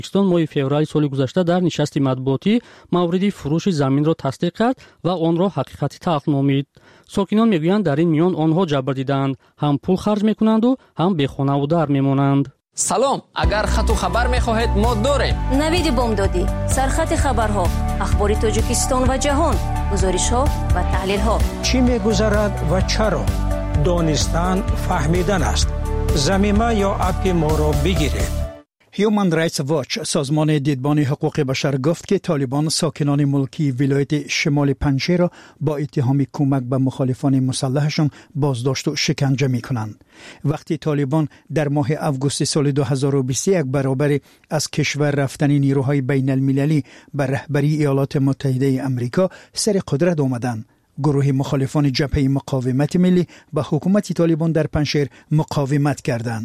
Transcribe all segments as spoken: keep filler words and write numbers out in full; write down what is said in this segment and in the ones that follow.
پاکستان ماه فوریه سال گذشته در نشست مطبوعاتی مورد فروش زمین را تصدیق کرد و آن را حقیقتی تلق نامید. ساکنان میگویند در این میان آنها جبر دیدند، هم پول خرج میکنند و هم بی خانه و در میمانند. سلام، اگر خط و خبر میخواهید ما داریم. نوید بامدادی، سرخط خبرها، اخبار تاجیکستان و جهان، گزارش ها و تحلیل ها. چی میگذرد و چرا؟ دانستن فهمیدن است. زمینه یا اپ ما را بگیرید. هیومن رایتس واچ، سازمان دیدبان حقوق بشر، گفت که طالبان ساکنان ملکی ولایت شمال پنجشیر را با اتهام کمک به مخالفان مسلحشان بازداشت و شکنجه می کنند. وقتی طالبان در ماه اوگوست سال دو هزار و بیست و یک برابر از کشور رفتن نیروهای بین المللی به رهبری ایالات متحده امریکا سر قدرت آمدند، گروه مخالفان جبهه مقاومت ملی به حکومت طالبان در پنجشیر مقاومت کردند.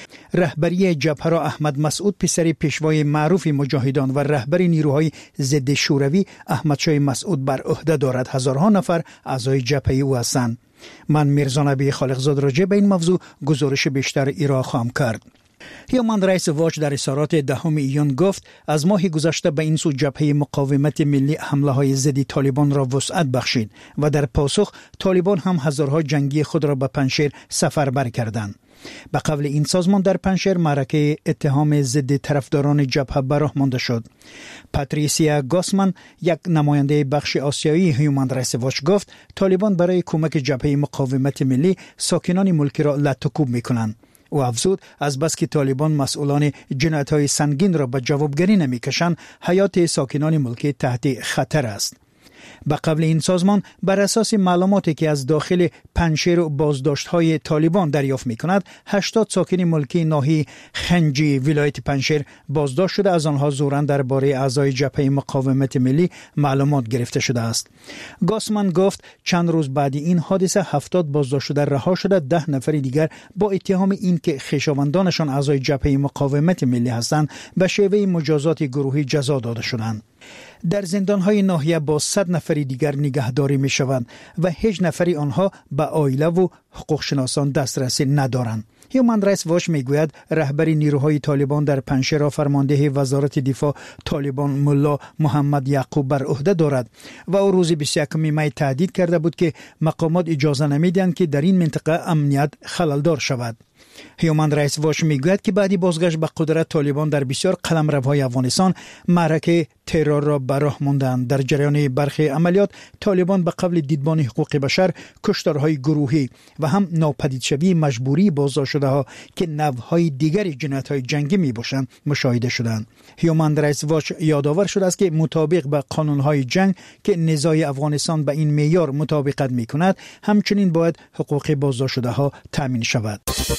رهبری جبهه را احمد مسعود، پسر پیشوای معروف مجاهدان و رهبر نیروهای ضد شوروی احمدشاه مسعود، بر عهده دارد. هزارها نفر اعضای جبهه او هستند. من میرزا نبی خالقزاد راجع به این موضوع گزارش بیشتر ارائه خواهم کرد. هیومن رایتس واچ در اظهارات دهم ایون گفت از ماه گذشته به این سو جبهه مقاومت ملی حمله های ضد طالبان را وسعت بخشید و در پاسخ طالبان هم هزارها جنگی خود را به پنجشیر سفربر کردند. به قول این سازمان در پنجشیر معرکه اتهام ضد طرفداران جبهه به راه مانده شد. پاتریسیا گاسمن، یک نماینده بخش آسیایی هیومن رایتس واچ، گفت طالبان برای کمک جبهه مقاومت ملی ساکنان ملکی را لطکوب می‌کنند. او افزود از بس که طالبان مسئولان جنایت‌های سنگین را به جوابگری نمی‌کشند، حیات ساکنان ملکی تحت خطر است. به قبل این سازمان بر اساس معلوماتی که از داخل پنجشیر و بازداشت‌های طالبان دریافت می‌کند، هشتاد ساکن ملکی ناحیه خنجی ولایت پنجشیر بازداشت شده. از آنها زوراً درباره اعضای جبهه مقاومت ملی معلومات گرفته شده است. گاسمن گفت چند روز بعد این حادثه هفتاد بازداشت شده رها شده. ده نفر دیگر با اتهام اینکه خویشاوندانشان اعضای جبهه مقاومت ملی هستند به شیوه مجازات گروهی جزا داده شدند. در زندان‌های ناحیه با صد نفر دیگر نگهداری می‌شوند و هیچ نفری آنها به عائله و حقوق شناسان دسترسی ندارند. هیومن رایتس واچ میگوید رهبر نیروهای طالبان در پنجشیر را فرمانده وزارت دفاع طالبان ملا محمد یعقوب بر عهده دارد و او روز بیست و یکم می تهدید کرده بود که مقامات اجازه نمیدهند که در این منطقه امنیت خللدار شود. هیومن رایتس واچ میگوید که بعدی بازگشت به قدرت طالبان در بسیار قلمروهای افغانستان معرکه ترور را به راه ماندند. در جریان برخی عملیات طالبان به قبل دیدبان حقوق بشر کشتارهای گروهی و هم ناپدیدشوی مجبوری بازداشت شده ها که نوعهای دیگری جنایت‌های جنگی میباشند مشاهده شدند. هیومن رایتس واچ یادآور شده است که مطابق به قانون‌های جنگ که نزاع افغانستان به این معیار مطابقت میکند، همچنین باید حقوق بازداشت شده ها تامین شود.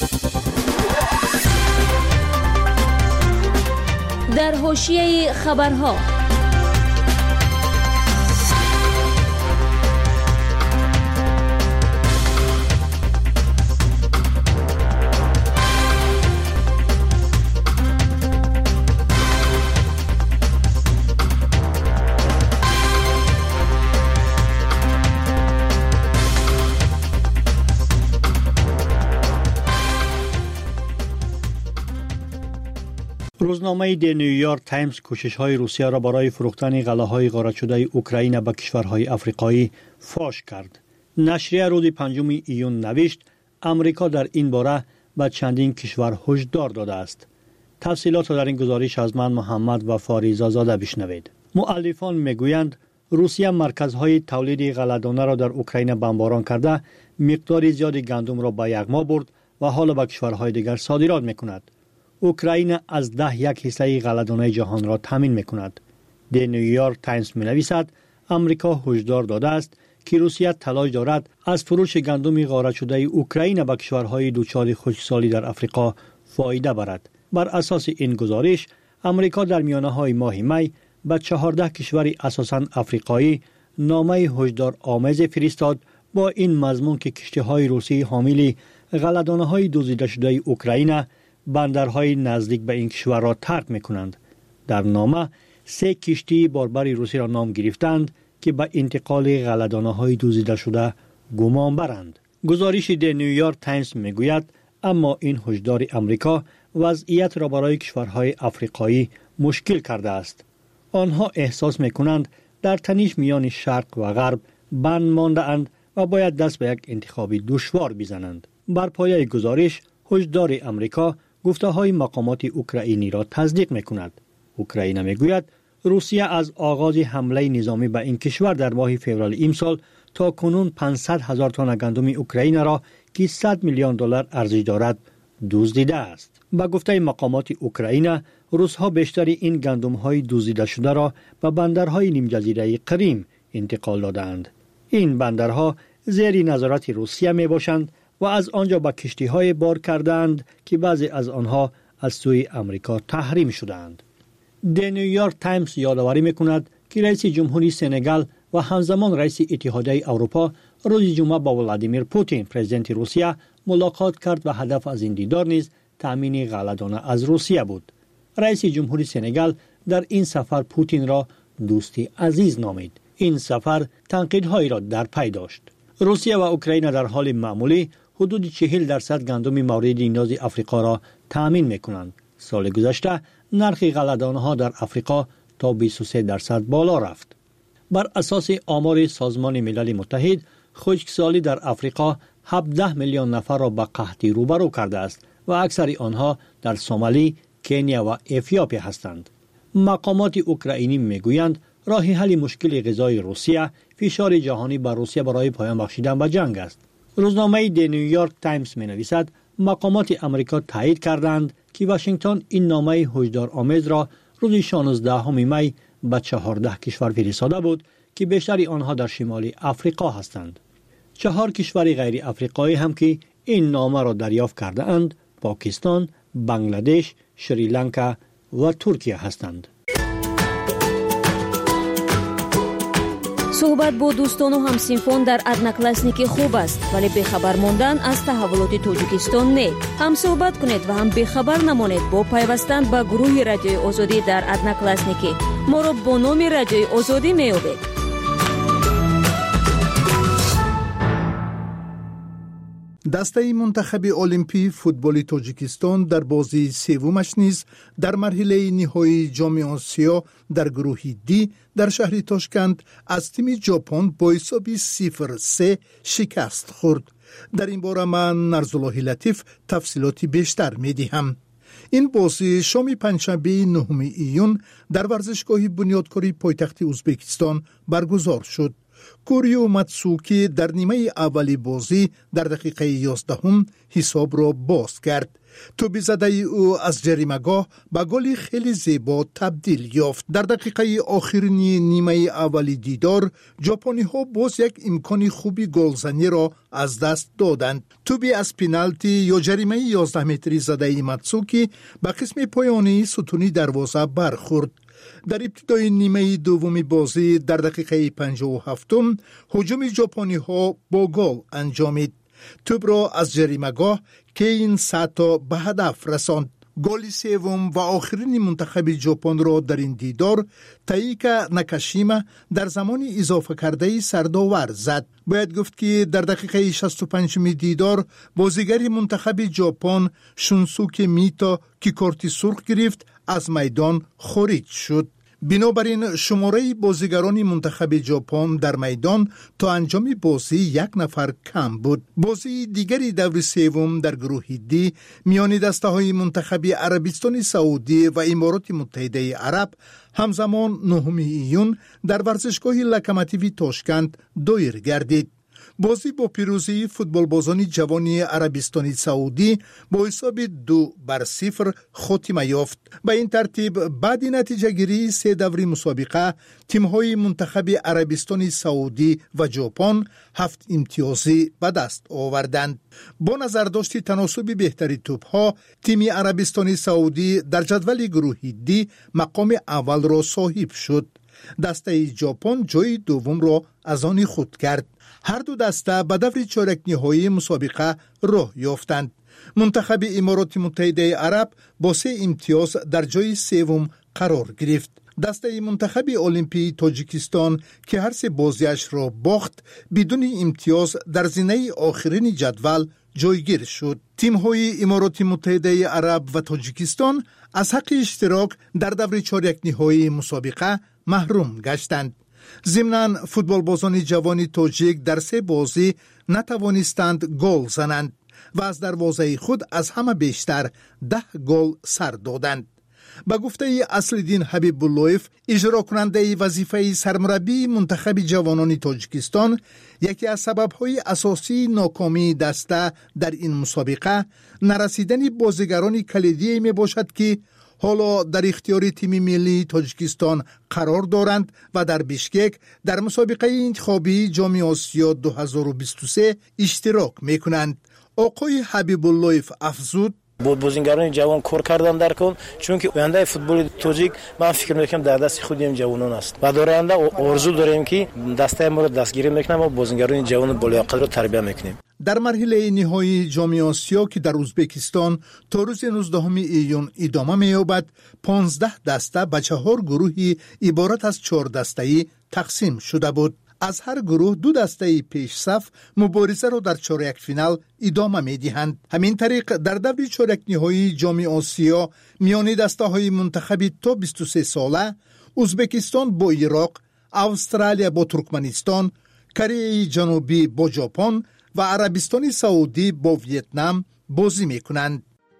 در حاشیه خبرها، روزنامه دی نیویورک تایمز کوشش‌های روسیه را برای فروختن غلاهای غارت شده اوکراین به کشورهای افریقایی فاش کرد. نشریه روز پنجم ایون نوشت امریکا در این باره به چندین کشور هشدار داده است. تفصیلات را در این گزارش از من محمد و فاریزا زاده بشنوید. مؤلفان میگویند روسیه مرکزهای تولید غله‌دانه را در اوکراین بمباران کرده، مقدار زیادی گندم را به یغما برد و حالا به کشورهای دیگر صادرات میکند. اوکراین از ده یک حصه غله‌دانه جهان را تامین میکند. دی نیویورک تایمز می‌نویسد امریکا هشدار داده است که روسیه تلاش دارد از فروش گندم غارت شده اوکراین به کشورهای دچار خشکسالی در افریقا فایده برد. بر اساس این گزارش امریکا در میانه‌های ماه می به چهارده کشور اساساً افریقایی نامه هشدار آمیز فرستاد با این مضمون که کشتی‌های روسی حامل غله‌دانه‌های دزدیده شده اوکراین بندرهای نزدیک به این کشور را ترک می‌کنند. در نامه سه کشتی باربر روسی را نام گرفتند که به انتقال غله‌دانه‌های دزدیده شده گمان برند. گزارش دی نیویورک تایمز میگوید اما این هشدار امریکا وضعیت را برای کشورهای افریقایی مشکل کرده است. آنها احساس می‌کنند در تنش میان شرق و غرب بند مانده اند و باید دست به یک انتخابی دشوار بزنند. بر پایه گزارش، هشدار امریکا گفته‌های مقامات اوکراینی را تصدیق می‌کند. اوکراین می‌گوید روسیه از آغاز حمله نظامی به این کشور در ماه فوریه امسال تا کنون پانصد هزار تن گندم اوکراین را که صد میلیون دلار ارزش دارد دزدیده است. با گفته مقامات اوکراین، روس‌ها بیشتر این گندم‌های دزدیده شده را به بندرهای نیم جزیره کریم انتقال دادند. این بندرها زیر نظارت روسیه میباشند و از آنجا به کشتی‌های بار کردند که بعضی از آنها از سوی امریکا تحریم شدند. دی نیویورک تایمز یادآوری می‌کند که رئیس جمهوری سنگال و همزمان رئیس اتحادیه اروپا روز جمعه با ولادیمیر پوتین پرزیدنت روسیه ملاقات کرد و هدف از این دیدار نیز تامین غله‌دانه از روسیه بود. رئیس جمهوری سنگال در این سفر پوتین را دوستی عزیز نامید. این سفر تنقیدهایی را در پی داشت. روسیه و اوکراین در حال معمولی حدود چهل درصد گندم مورد نیاز آفریقا را تامین می‌کنند. سال گذشته نرخ غله‌دانه‌ها در آفریقا تا بیست و سه درصد بالا رفت. بر اساس آمار سازمان ملل متحد، خشکسالی در آفریقا هفده میلیون نفر را به قحطی روبرو کرده است و اکثر آنها در سومالی، کنیا و اتیوپی هستند. مقامات اوکراینی میگویند راه حل مشکل غذایی روسیه فشار جهانی بر روسیه برای پایان بخشیدن به جنگ است. روزنامه دی نیویورک تایمز می‌نویسد مقامات آمریکا تایید کردند که واشنگتن این نامه هشدارآمیز را روز شانزدهم می به چهارده کشور فرستاده بود که بیشتر آنها در شمال آفریقا هستند. چهار کشور غیر آفریقایی هم که این نامه را دریافت کرده اند پاکستان، بنگلادش، شریلانکا و ترکیه هستند. صحبت با دوستان و همسینفون در ادناکلاسنیکی خوب است، ولی بخبر موندن از تحولات توجیکستان نه. هم صحبت کنید و هم بخبر نمانید با پیوستن به گروه رادیوی آزادی در ادناکلاسنیکی. ما را با نام رادیوی آزادی میابید. دسته منتخب المپی فوتبال تاجیکستان در بازی سومش نیز در مرحله نهایی جام آسیا در گروه دی در شهر تاشکند از تیم ژاپن با حساب صفر سه شکست خورد. در این باره من نرزالله لطیف تفصیلاتی بیشتر میدهم. این بازی شام پنجشنبه نهم ایون در ورزشگاه بنیادکاری پایتخت ازبکستان برگزار شد. کوریو ماتسوکی در نیمه اولی بازی در دقیقه یازدهم حساب را باز کرد. توپ زده او از جریمه‌گاه به گلی خیلی زیبا تبدیل یافت. در دقیقه آخرین نیمه اولی دیدار ژاپنی ها باز یک امکان خوبی گلزنی را از دست دادند. توپی از پنالتی یا جریمه یازده متری زده ماتسوکی به قسم پایانی ستونی دروازه برخورد. در ابتدای نیمه دومی بازی در دقیقه پنجاه و هفتم هجوم ژاپنی ها با گل انجامید. توپ را از جریمه‌گاه کین ساتا به هدف رساند. گل سوم و آخرین منتخب ژاپن را در این دیدار تاییکا ناکاشیما در زمان اضافه کرده سردآور زد. باید گفت که در دقیقه شصت و پنج دیدار بازیگر منتخب ژاپن شونسوکی میتا که کارت سرخ گرفت از میدان خارج شد. بنابراین شماره بازیگران منتخب ژاپن در میدان تا انجام بازی یک نفر کم بود. بازی دیگری دور سوم در گروه دی میان دسته‌های منتخب عربستان سعودی و امارات متحده عرب همزمان نهم ایون در ورزشگاه لوکوموتیو تاشکند دایر گردید. بازی با پیروزی فوتبالبازان جوان عربستان سعودی با حساب دو بر صفر خاتمه یافت. به این ترتیب بعد نتیجه گیری سه دور مسابقه تیم‌های منتخب عربستان سعودی و ژاپن هفت امتیازی به دست آوردند. با نظرداشت تناسب بهتری توپ‌ها تیم عربستان سعودی در جدول گروه دی مقام اول را صاحب شد. دسته ژاپن جای دوم را از آن خود کرد. هر دو دسته به دور چهارک نهایی مسابقه راه یافتند. منتخب امارات متحده عرب با سه امتیاز در جای سوم قرار گرفت. دسته منتخب المپی تاجیکستان که هر سه بازیش را باخت بدون امتیاز در زینه آخرین جدول جایگیر شد. تیم‌های امارات متحده عرب و تاجیکستان از حق اشتراک در دور چهارده نهایی مسابقه محروم گشتند. ضمناً فوتبالبازان جوان تاجیک در سه بازی نتوانستند گل زنند و از دروازه خود از همه بیشتر ده گل سر دادند. با گفته اصل‌الدین حبیب اللهیف، اجرا کننده وظیفه سرمربی منتخب جوانان تاجیکستان، یکی از سبب‌های اساسی ناکامی دسته در این مسابقه نرسیدن بازیگران کلیدی میباشد که حالا در اختیار تیم ملی تاجیکستان قرار دارند و در بیشکک در مسابقه انتخابی جام آسیا دو هزار و بیست و سه اشتراک میکنند. آقای حبیب اللهیف افزود: بود بازیگران جوان کار کردن در کن، چون که آینده فوتبال تاجیک من فکر میکنم در دست خودیم جوانان است و در آینده آرزو داریم که دسته ما رو دستگیری میکنیم و بازیگران جوان بالیاقت رو تربیت میکنیم. در مرحله نهایی جام آسیا که در ازبکستان تا روز نوزدهم ایون ادامه می‌یابد، پانزده دسته به چهار گروهی عبارت از چهار دسته‌ای تقسیم شده بود. از هر گروه دو دسته پیش صف مبارزه را در چهارده فینال ادامه می‌دهند. همین طریق در دور چهارده نهایی جام آسیا میان دسته‌های منتخب تا بیست و سه ساله ازبکستان با عراق، استرالیا با ترکمنستان، کره جنوبی با ژاپن و عربستان سعودی با ویتنام بازی می‌کنند.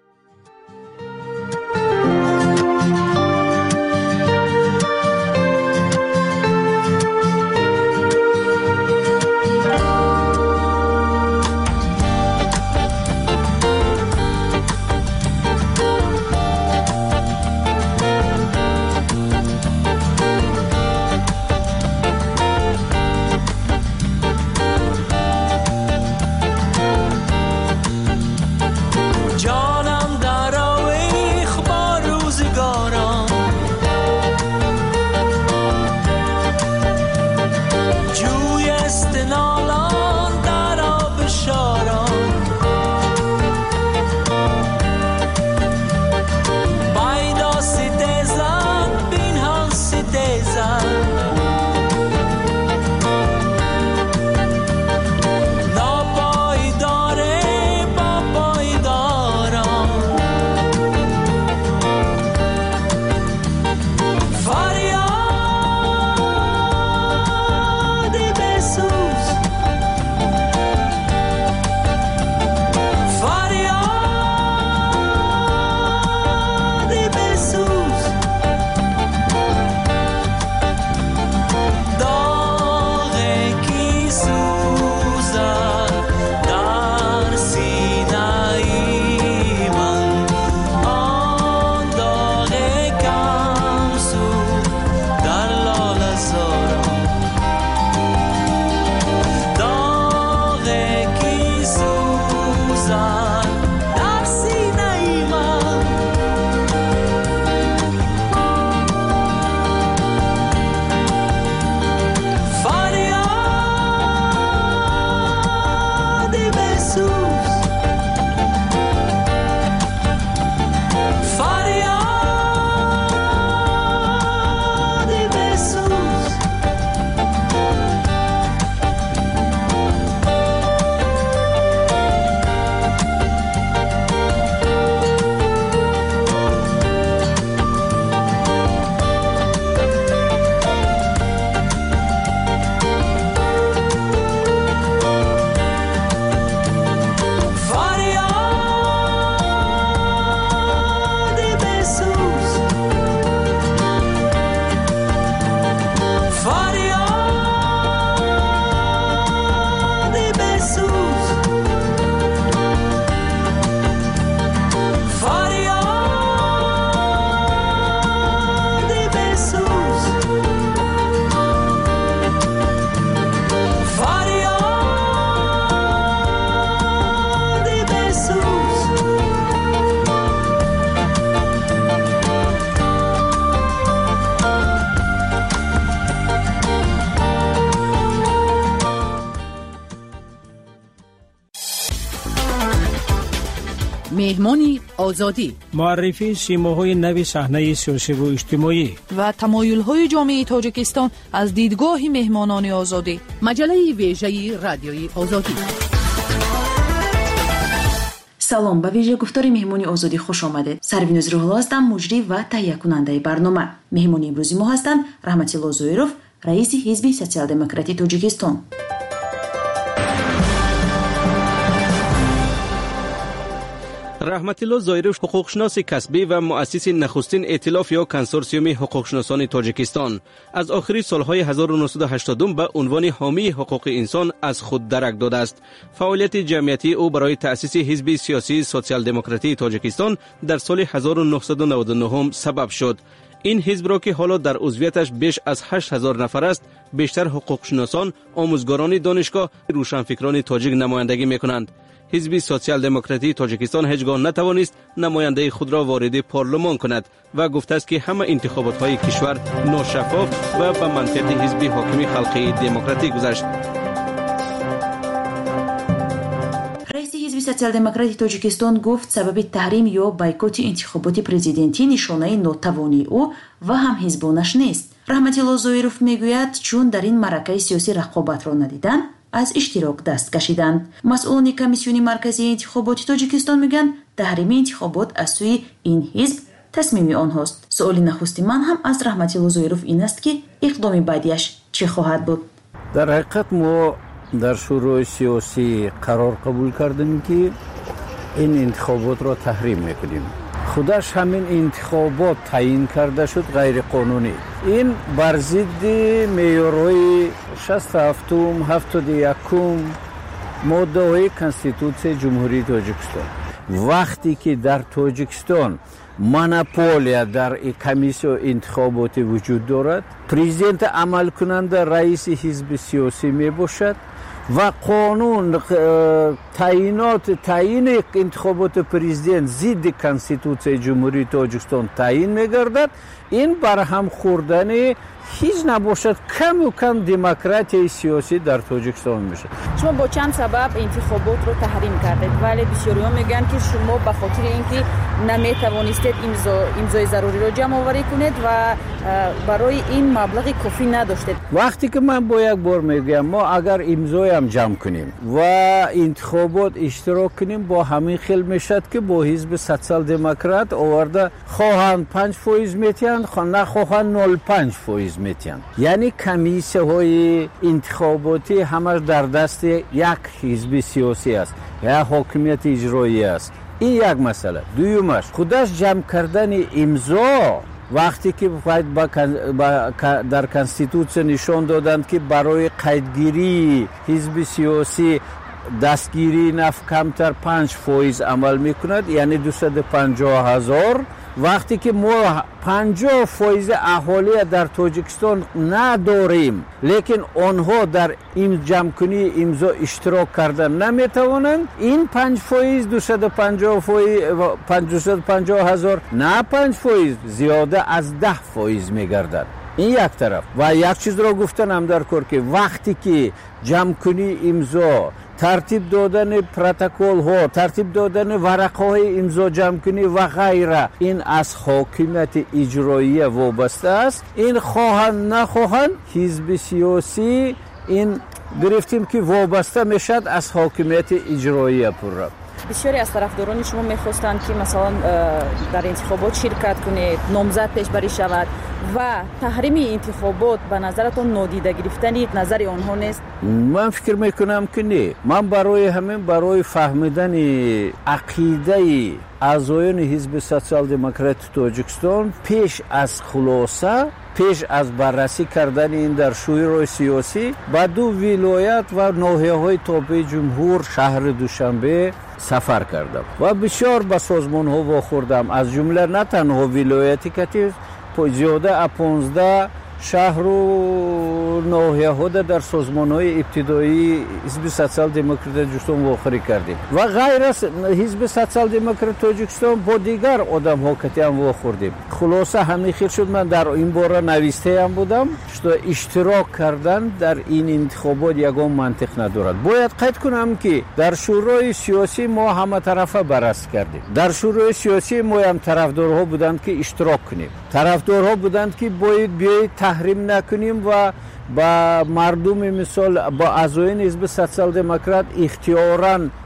مهمانی آزادی، معرفی سیماهای نوی صحنه سیاسی و اجتماعی و تمایل‌های جامعه تاجیکستان از دیدگاه مهمانان آزادی. مجله ویژه رادیوی آزادی. салом, ба виҷа гуфтори меҳмони озодӣ хуш омадед. Сарвинуз Рӯҳулло ҳастам, муҷрӣ ва таҳиякунандаи барнома. меҳмони имрӯзи мо ҳастанд Раҳматилло Зоиров, раиси ҳизби социал-демократии Тоҷикистон. раҳматилло Зоиров ҳуқуқшиноси касбӣ ва муассиси нахустин эътилоф ё консорсиуми ҳуқуқшиносони Тоҷикистон. аз охири солҳои ҳазору нӯҳсаду ҳаштодум ба унвони ҳомии ҳуқуқи инсон аз худ дарак додааст. фаъолияти ҷамъиятии ӯ барои таъсиси ҳизби сиёсии социал-демократии Тоҷикистон дар соли ҳазору нӯҳсаду наводу нӯҳум сабаб шуд. ин ҳизбро ки ҳоло дар узвияташ беш аз ҳашт ҳазор нафар аст, бештар ҳуқуқшиносон, омӯзгорони донишгоҳ, рӯшанфикрони тоҷик намояндагӣ мекунанд. ҳизби социал-демократии Тоҷикистон ҳеҷ гоҳ натавонист намояндаи худро вориди парлумон кунад ва гуфтааст ки ҳама интихоботҳои кишвар ношаффоф ва ба манфиати ҳизби ҳокими халқии демократӣ гузашт. раиси ҳизби социал-демократии Тоҷикистон гуфт, сабаби таҳрим ё бойкоти интихоботи президентӣ нишонаи нотавонии ӯ ва ҳамҳизбонаш нест. Раҳматилло Зоиров мегӯяд, чун дар ин маъракаи сиёсӣ рақобатро надиданд, аз иштирок даст кашиданд. масъулони комиссиони марказии интихоботи Тоҷикистон мегӯянд, таҳрими интихобот аз сӯи ин ҳизб тасмими онҳост. суоли нахусти ман ҳам аз Раҳматилло Зоиров ин аст, ки иқдоми баъдиаш чӣ хоҳад буд. дар ҳақиқат мо дар шӯрои сиёсӣ қарор қабул кардем, ки ин интихоботро таҳрим мекунем. худаш ҳамин интихобот таъин карда шуд ғайриқонунӣ. ин бар зидди меъёрҳои шасту ҳафтум, ҳафтоду якум моддаҳои Конститутсияи Ҷумҳурии Тоҷикистон. вақте ки дар Тоҷикистон монополия дар комиссияи интихоботӣ вуҷуд дорад, президент амалкунанда раиси ҳизби сиёсӣ мебошад ва қонун таъинот таъини интихоботи президент зидди Конститутсияи Ҷумҳурии Тоҷикистон таъин мегардад. ин барҳам хӯрдани ҳеҷ набошад каму кам демократияи сиёсӣ дар Тоҷикистон мешавад. шумо бо чанд сабаб интихоботро таҳрим кардед, вале бисёриҳо мегӯянд, ки шумо ба хотири ин ки наметавонистед имзо имзои заруриро ҷамъоварӣ кунед ва барои ин маблағи кофӣ надоштед. вақте ки ман бо як бор мегӯям, мо агар имзоям ҷамъ кунем ва интихобот иштирок кунем, бо ҳамин хел мешад, ки бо ҳизби социал-демократ оварда хоҳанд панҷ фоиз метиҳанд, нахоҳанд нол панҷ фоиз метиҳанд. яъне комиссияҳои интихоботӣ ҳамаш дар дасти як ҳизби сиёсӣ аст, як ҳокимияти иҷроӣ аст. ин як масъала. дуюмаш, худаш ҷамъ кардани имзо, вақте ки дар Конститутсия нишон доданд, ки барои қайдгирии ҳизби сиёсӣ дастгирии нафт камтар панҷ фоиз амал мекунад, яъне дусаду панҷоҳ ҳазор. вақте ки мо панҷоҳ фоизи аҳолия дар Тоҷикистон надорем, лекин онҳо дар ин ҷамъкунии имзо иштирок карда наметавонанд, ин панҷ фоиз дусаду панҷоҳ ҳазор на панҷ фоиз, зиёда аз даҳ фоиз мегардад. ин як тараф. ва як чизро гуфтанам дар кор, ки вақте ки ҷамъкунии имзо, тартиб додани протоколҳо, тартиб додани варақаҳои имзо ҷамъкунӣ ва ғайра, ин аз ҳокимияти иҷроия вобаста аст. ин хоҳанд нахоҳанд, ҳизби сиёсӣ ин гирифтем, ки вобаста мешад аз ҳокимияти иҷроия пурра. бисёре аз тарафдорони шумо мехостанд, ки масалан дар интихобот ширкат кунед, номзад пешбарӣ шавад ва таҳрими интихобот ба назаратон нодида гирифтани назари онҳо нест? ман фикр мекунам, ки не. ман барои ҳамин барои фаҳмидани ақидаи аъзоёни ҳизби социал-демократии Тоҷикистон пеш аз хулоса, пеш аз баррасӣ кардани ин дар шӯрои сиёсӣ ба ду вилоят ва ноҳияҳои тобеи ҷумҳур шаҳри Душанбе сафар кардам ва бисёр ба созмонҳо вохӯрдам, аз ҷумла на танҳо вилояти Катив, зиёда аз понздаҳ шаҳру ноҳияҳода дар созмонҳои ибтидоии ҳизби социал-демократии Тоҷикистон вохӯрӣ кардем ва ғайр аз ҳизби социал-демократии Тоҷикистон бо дигар одамҳо катиам вохӯрдем. хулоса ҳамин хел шуд, ман дар ин бора навистаам будам, што иштирок кардан дар ин интихобот ягон мантиқ надорад. бояд қайд кунам, ки дар шӯрои сиёсӣ мо ҳаматарафа баррасӣ кардем. дар шӯрои сиёсӣ моям тарафдорҳо буданд, ки иштирок кунем, тарафдорҳо буданд, ки бояд биёед таҳрим накунем ва ба мардуми мисол ба аъзоёни ҳизби социал-демократ ихтиёран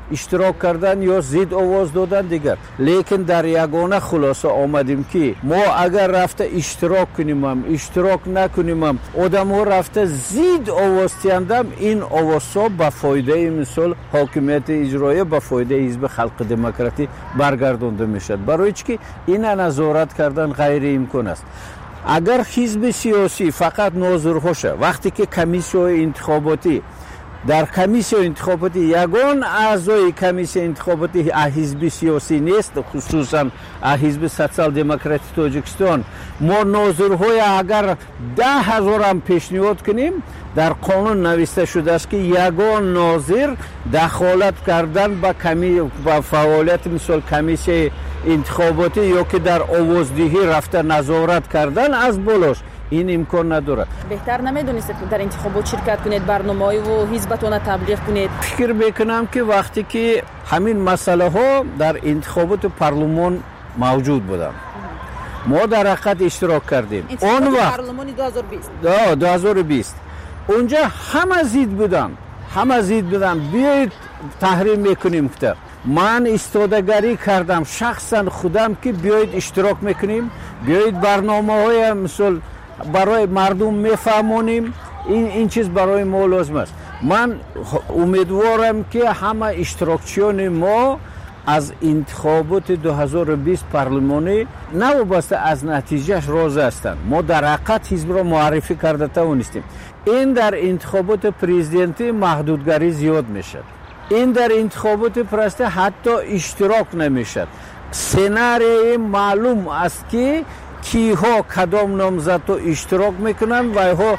اشتراک کردن یا زید آواز دادن دیگر. لیکن در یگانه خلاصه آمدیم که ما اگر رفته اشتراک کنیم هم اشتراک نکنیم هم آدم ها رفته زید آواز تیندم، این آواز ها به فایده مثل حاکمیت اجرایی به فایده حزب خلق دموکراتی برگردانده میشد. برای چی که این نظارت کردن غیر امکان است. اگر حزب سیاسی فقط ناظرهاشه، وقتی که کمیسیون انتخاباتی در کمیسیون انتخاباتی یگان اعضای کمیسیون انتخاباتی حزب سیاسی نیست، خصوصا حزب سوسیال دموکراتی تاجیکستان، ما ناظرهای اگر ده هزار هم پیشنهاد کنیم در قانون نوشته شده است که یگان ناظر دخالت کردن با کمی با فعالیت مثل کمیسیون انتخاباتی یا که در آوازدهی رفته نظارت کردن از بالاش این امکان نداره. بهتر نمیدونید که در انتخابات شرکت کنید، برنامه‌های و حزبتون را تبلیغ کنید؟ فکر میکنم که وقتی که همین مسئله ها در انتخابات پارلمان موجود بودن ما در حقیقت اشتراک کردیم. اون وقت پارلمانی دو هزار و بیست دو هزار و بیست اونجا همه زید بودن همه زید بودن بیایید تحریم میکنیم که من استادگاری کردم شخصا خودم که بیایید اشتراک میکنیم، بیایید برنامه های مثل برای مردم میفهمونیم، این این چیز برای ما لازم است. من امیدوارم که همه اشتراکچیان ما از انتخابات دو هزار و بیست پارلمانی نوابسته از نتیجهش راضی هستند. ما در حقیقت حزب را معرفی کرده توانستیم. این در انتخابات پرزیدنتی محدودگری زیاد میشد، این در انتخابات پرسته حتی اشتراک نمیشد. سناریوی معلوم است که کیها کدام نامزد رو اشتراک میکنن و ها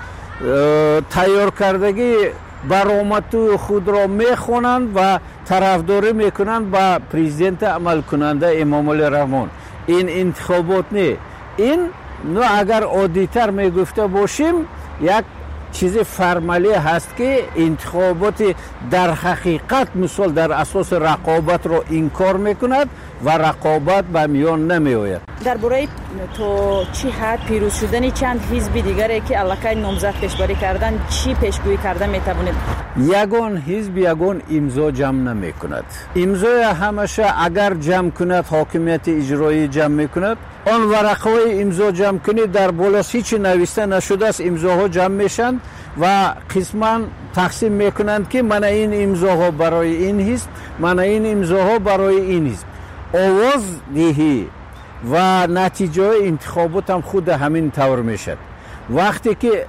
تیار کردگی برآمد خود را میخونند و طرفداری میکنند با پرزیدنت عمل کننده امام علی رحمان. این انتخابات نه. این نو اگر عادی‌تر میگفته باشیم یک چیز فرمالی هست که انتخابات در حقیقت مثل در اساس رقابت رو انکار میکند و رقابت به میان نمی آید. درباره تو چی حد پیروز شدن چند حزب دیگری که علاقه نامزد پیشبری کردن چی پیشگویی کرده میتوانید؟ یگان حزب یگان امضا جمع نمی کند. امضای همیشه اگر جمع کند حاکمیت اجرایی جمع میکند، آن ورقهای امضا جمع کنید در بالا هیچ نوشته نشده است، امضاها جمع میشن و قسما تقسیم میکنند که من این امضاها برای این حزب، من این امضاها برای این حزب. آواز دهی و نتیجه انتخابات هم خود همین طور میشد. وقتی که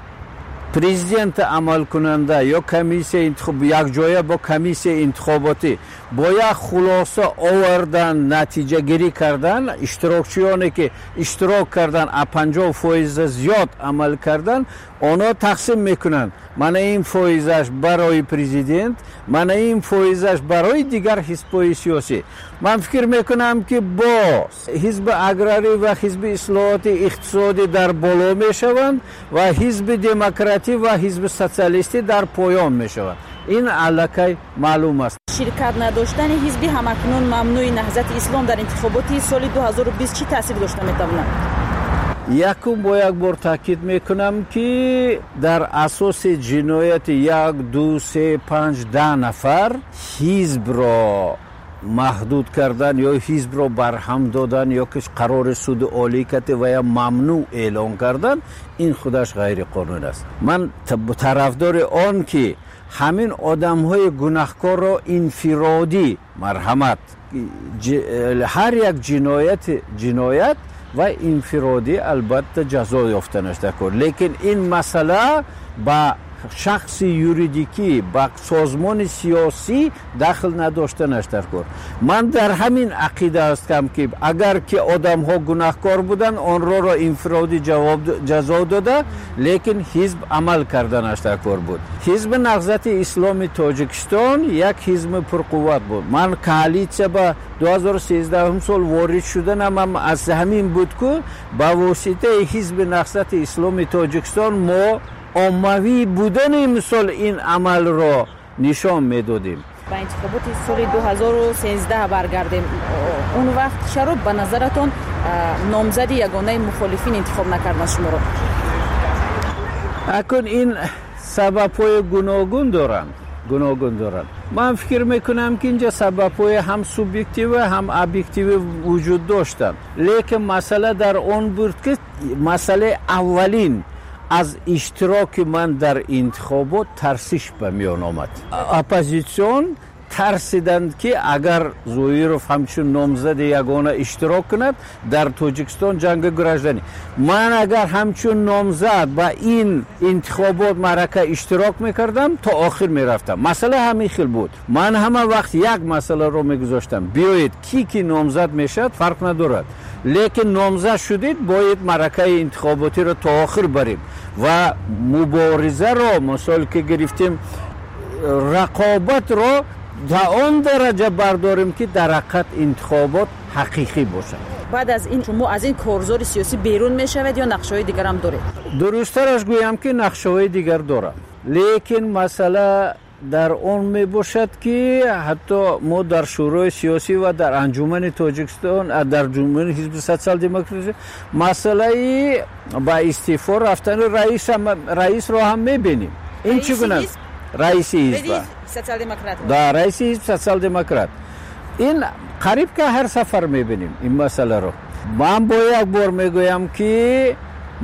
پرزیدنت عمل کننده یا کمیسیون انتخاب یک جای با کمیسیون انتخاباتی باید خلاصه آوردن، نتیجه گیری کردن، اشتراکچیانی که اشتراک کردن پنجاه فیصد زیاد عمل کردن اونا تقسیم میکنن. من این فایزش برای پرزیدنت، من این فایزش برای دیگر حزب‌های سیاسی. من فکر میکنم که با حزب اگراری و حزب اصلاحات اقتصادی در بالا میشوند و حزب دموکراتی و حزب سوسیالیستی در پایان میشوند. این علاقه معلوم است. شرکت نداشتن حزب همکنون ممنوع نهضت اسلام در انتخابات سال دو هزار و بیست چی تاثیر داشته میتواند؟ یکم با یک بار تاکید میکنم که در اساس جنایت یک دو سه پنج ده نفر حزب را محدود کردن یا حزب را برهم دادن یا که قرار سود عالی کرده و یا ممنوع اعلان کردن، این خودش غیر قانون است. من طرفدار آن که همین آدم های گناهکار را انفرادی مرحمت، هر یک جنایت جنایت و انفرادی البته جزا یافتنش دکر، لیکن این مسئله با شخص یوریدیکی با سازمان سیاسی دخل نداشتنش در کار. من در همین عقیده هستم که اگر که آدم ها گناهکار بودن آن را را انفرادی جواب جزا داده، لیکن حزب عمل کردنش در کار بود. حزب نهضت اسلامی تاجیکستان یک حزب پرقوت بود. من کالیسیا با دو هزار و سیزده سال وارد شدنم هم از همین بود که با واسطه حزب نهضت اسلامی تاجیکستان ما عمومی بودن مثل این عمل را نشان میدادیم. با انتخابات سال دو هزار و سیزده برگردیم. اون وقت چرا به نظرتون نامزد یگانه مخالفین انتخاب نکردن شما را؟ اکنون این سبب‌های گوناگون دارند. گوناگون دارند. من فکر میکنم که اینجا سبب‌های هم سوبژکتیو هم ابجکتیو وجود داشتند، لیکن مسئله در اون بود که مسئله اولین از اشتراک من در انتخابات ترسیش به میان آمد. اپوزیسیون ترسیدند که اگر زویروف همچون نامزد یگانه اشتراک کند در تاجیکستان جنگ گراژدنی، من اگر همچون نامزد با این انتخابات معرکه اشتراک میکردم تا آخر میرفتم. مسئله همین خیل بود. من همه وقت یک مسئله رو میگذاشتم، بیایید کی کی نامزد میشد فرق ندارد، لیکن نامزد شدید باید معرکه انتخاباتی رو تا آخر بریم و مبارزه رو مثال که گرفتیم رقابت رو تا اون درجه برداریم که در حقیقت انتخابات حقیقی باشد. بعد از این شما از این کارزار سیاسی بیرون میشوید یا نقشه‌های دیگر هم دارید؟ درست‌ترش گویم که نقشه‌های دیگر دارم، لیکن مسئله در اون می باشد که حتی ما در شورای سیاسی و در انجمن تاجیکستان در انجمن حزب سوسیال دموکراسی مسئله با استعفا رفتن رئیس رئیس رو هم می‌بینیم. این چگونه است؟ رئیس حزب سوسیال دموکرات در رئیس حزب سوسیال دموکرات این قریب که هر سفر می‌بینیم این مسئله رو. من با یک بار میگویم که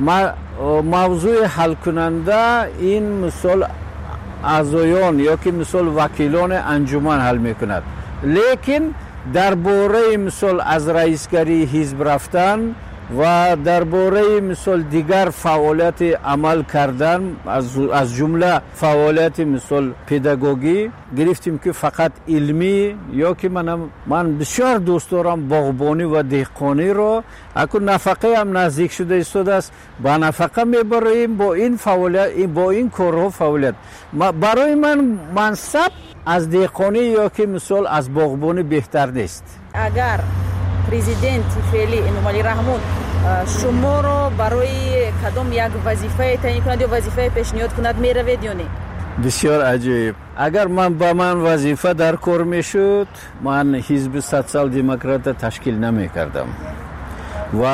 موضوع حل کننده این مثال اعضایان یا که مثال وکیلان انجمن حل میکند، لیکن درباره مثال از رئیسگری حزب رفتن و درباره مثال دیگر فعالیت عمل کردن از از جمله فعالیت مثال پداگوژی گرفتیم که فقط علمی یا که من من بسیار دوست دارم باغبانی و دهقانی رو اکنون نفقه هم نزدیک شده ایستاده است، با نفقه میبریم با این فعالیت با این کارها فعالیت. برای من منصب از دهقانی یا که مثال از باغبانی بهتر نیست. اگر پرزیدنت فعلی انومالی رحمون شما رو برای کدام یک وظیفه تعیین کند یا وظیفه پیشنهاد کند میروید یا نه؟ بسیار عجیب. اگر من با من وظیفه در کار میشد من حزب سوسیال دموکرات تشکیل نمی کردم و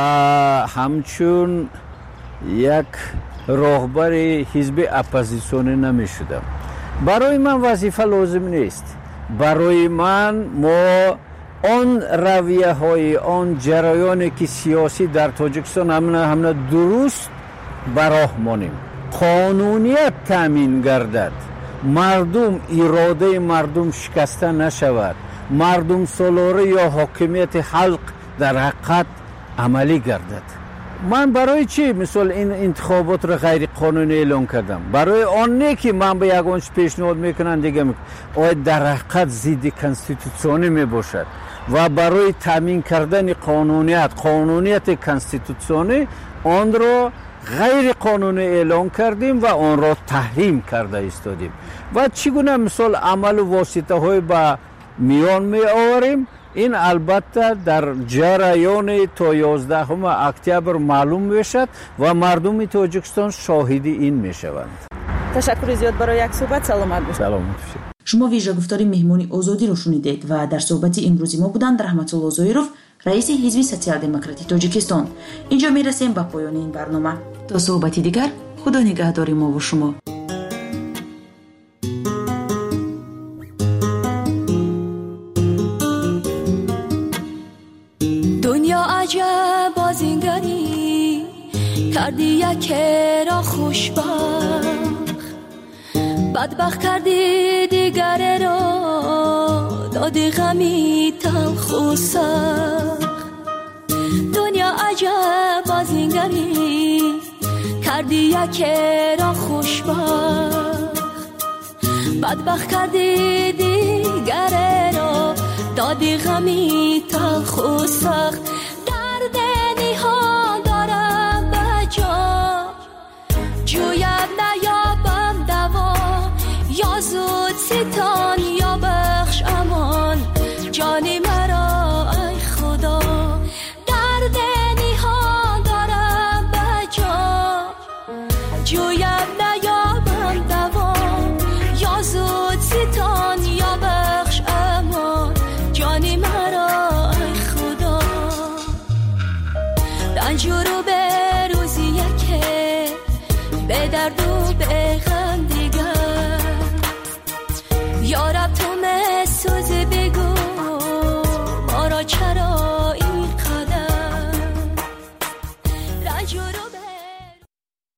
همچون یک راهبر حزب اپوزیسیونی نمی شدم. برای من وظیفه لازم نیست. برای من ما آن رویه های آن جریانی که سیاسی در تاجیکستان همنا همنا درست براه مانیم، قانونیت تامین گردد، مردم اراده مردم شکسته نشود، مردم سالاره یا حاکمیت خلق در حقیقت عملی گردد. من برای چی مثل این انتخابات را غیر قانونی اعلام کردم؟ برای آن نه که من به یگانش پیشنهاد میکنم دیگه میکنم آیا در حقیقت ضد کانستیتوسیونی میباشد و برای تامین کردن قانونیت قانونیت کانستیتوسیونی آن را غیر قانونی اعلام کردیم و آن را تحریم کرده ایستادیم و چگونه مثال عمل و واسطه های با میان می آوریم. این البته در جریان تا یازدهم اکتبر معلوم میشد و مردم تاجیکستان شاهدی این میشوند. تشکر زیاد برای یک صحبت. سلامت باشید. سلامت باشید. شما ویژه گفتار مهمانی آزادی رو شنیدید و در صحبت امروزی ما بودند رحمت الله زویروف، رئیس حزب سوسیال دموکراتی تاجیکستان. اینجا میرسیم به پایان این برنامه. تا صحبتی دیگر، خدا نگهدار ما و شما. دنیا عجب بازینگری کردی یک را خوشبخت، بدبخت کردی دیگر را دادی غمی تلخ و سخت. دنیا عجب بازینگری کردی یک را خوشبخت، بدبخت کردی دیگر را دادی غمی تلخ و سخت. درد نهان دارم به جا جوید نیابم دوا، یا زود ستان یا بخش امان جانی مرا ای خدا. درد نهان دارم به جا جوید نیابم دوا، یا زود ستان یا بخش امان جانی مرا ای خدا. رنج رو به روزیه که به درد و به